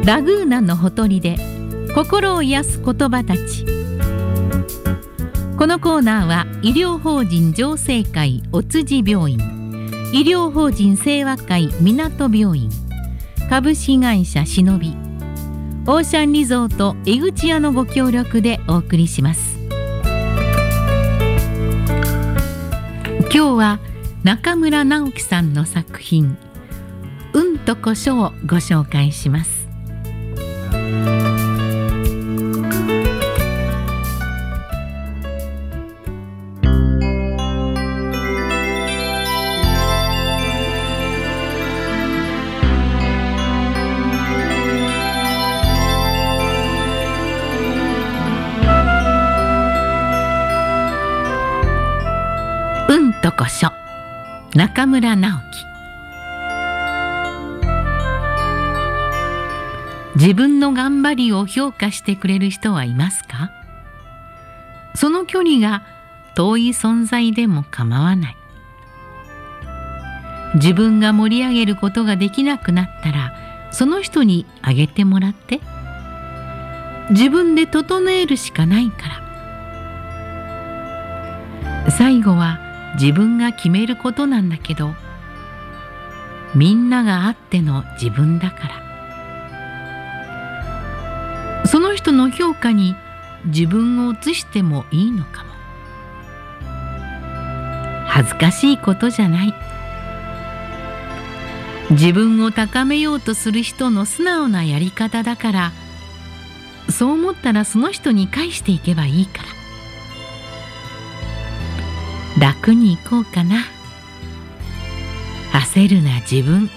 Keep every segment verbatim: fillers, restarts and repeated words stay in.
ラグーナのほとりで心を癒す言葉たち。このコーナーは医療法人浄世会お辻病院、医療法人清和会港病院、株式会社しのび、オーシャンリゾート江口屋のご協力でお送りします。今日は中村直樹さんの作品「うんとこしょ」をご紹介します。うんとこしょ、中村直樹。自分の頑張りを評価してくれる人はいますか？その距離が遠い存在でも構わない。自分が盛り上げることができなくなったら、その人にあげてもらって。自分で整えるしかないから。最後は自分が決めることなんだけど、みんながあっての自分だから。その人の評価に自分を移してもいいのかも。恥ずかしいことじゃない。自分を高めようとする人の素直なやり方だから、そう思ったらその人に返していけばいいから。楽に行こうかな。焦るな自分。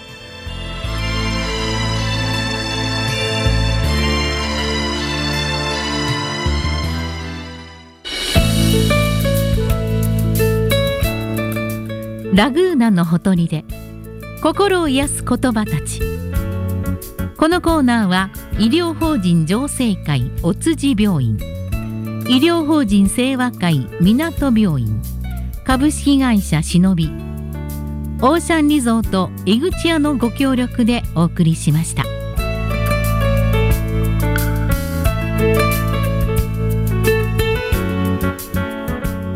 ラグーナのほとりで心を癒す言葉たち。このコーナーは医療法人浄世会お辻病院、医療法人清和会港病院、株式会社しのび、オーシャンリゾート江口屋のご協力でお送りしました。